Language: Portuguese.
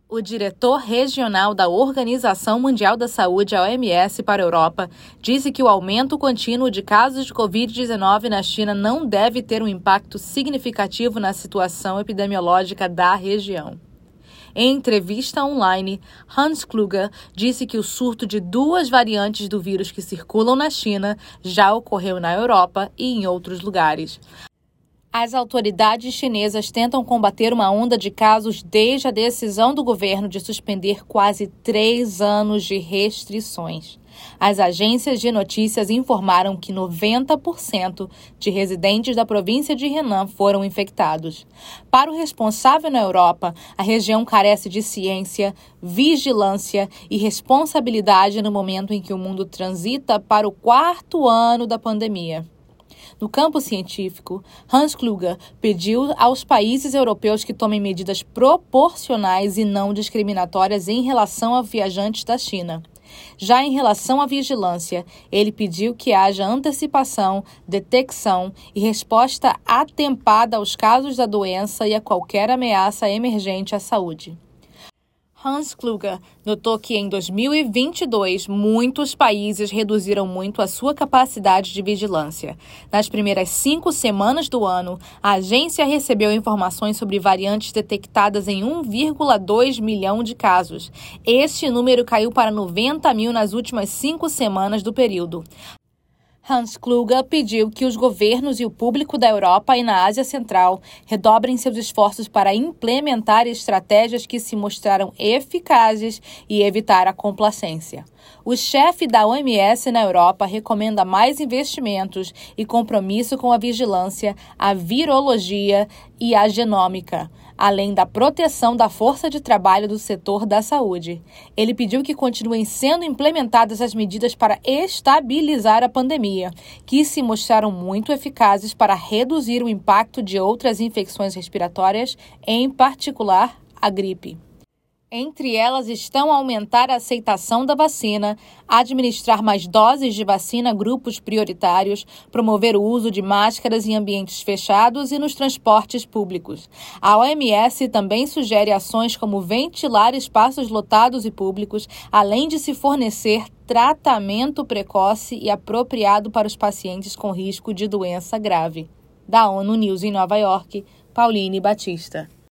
O diretor regional da Organização Mundial da Saúde, a OMS, para a Europa, disse que o aumento contínuo de casos de Covid-19 na China não deve ter um impacto significativo na situação epidemiológica da região. Em entrevista online, Hans Kluge disse que o surto de 2 variantes do vírus que circulam na China já ocorreu na Europa e em outros lugares. As autoridades chinesas tentam combater uma onda de casos desde a decisão do governo de suspender quase 3 anos de restrições. As agências de notícias informaram que 90% de residentes da província de Henan foram infectados. Para o responsável na Europa, a região carece de ciência, vigilância e responsabilidade no momento em que o mundo transita para o 4º ano da pandemia. No campo científico, Hans Kluge pediu aos países europeus que tomem medidas proporcionais e não discriminatórias em relação a viajantes da China. Já em relação à vigilância, ele pediu que haja antecipação, detecção e resposta atempada aos casos da doença e a qualquer ameaça emergente à saúde. Hans Kluge notou que em 2022, muitos países reduziram muito a sua capacidade de vigilância. Nas primeiras 5 semanas do ano, a agência recebeu informações sobre variantes detectadas em 1,2 milhão de casos. Este número caiu para 90 mil nas últimas 5 semanas do período. Hans Kluge pediu que os governos e o público da Europa e na Ásia Central redobrem seus esforços para implementar estratégias que se mostraram eficazes e evitar a complacência. O chefe da OMS na Europa recomenda mais investimentos e compromisso com a vigilância, a virologia e a genômica, além da proteção da força de trabalho do setor da saúde. Ele pediu que continuem sendo implementadas as medidas para estabilizar a pandemia, que se mostraram muito eficazes para reduzir o impacto de outras infecções respiratórias, em particular a gripe. Entre elas estão aumentar a aceitação da vacina, administrar mais doses de vacina a grupos prioritários, promover o uso de máscaras em ambientes fechados e nos transportes públicos. A OMS também sugere ações como ventilar espaços lotados e públicos, além de se fornecer tratamento precoce e apropriado para os pacientes com risco de doença grave. Da ONU News em Nova York, Pauline Batista.